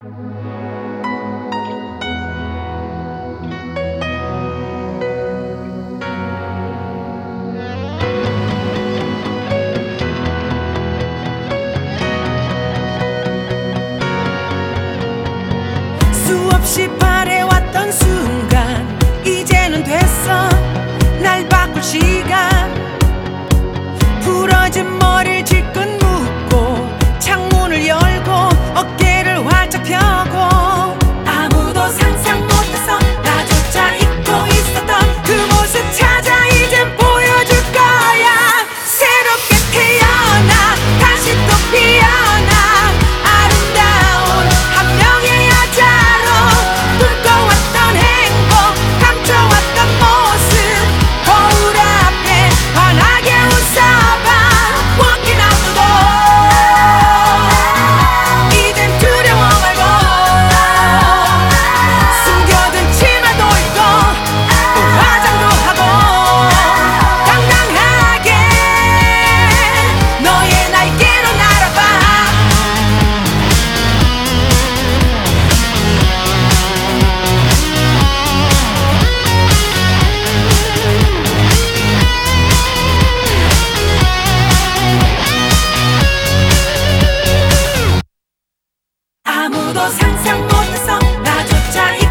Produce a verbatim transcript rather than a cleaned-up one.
수없이 바래왔던 순간 이제는 됐어. 날 바꿀 시간. 부러진 머리를 질끈 묶고 창문을 열고 어깨를 활짝 펴고 아무도 상상 못해서 나조차 잊고 있었던 그 모습 찾아 이젠 보여줄 거야. 새롭게 태어나 다시 또 피어나 아름다운 한 명의 여자로 꿈꿔왔던 행복 감춰왔던 모습 거울 앞에 환하게 웃어봐. Walking out the door. 이젠 두려워 말고 숨겨둔 치마도 입고 또 화장도 하고 당당하게 너의 날개로 날아봐. 아무도 상상 못해서 나조차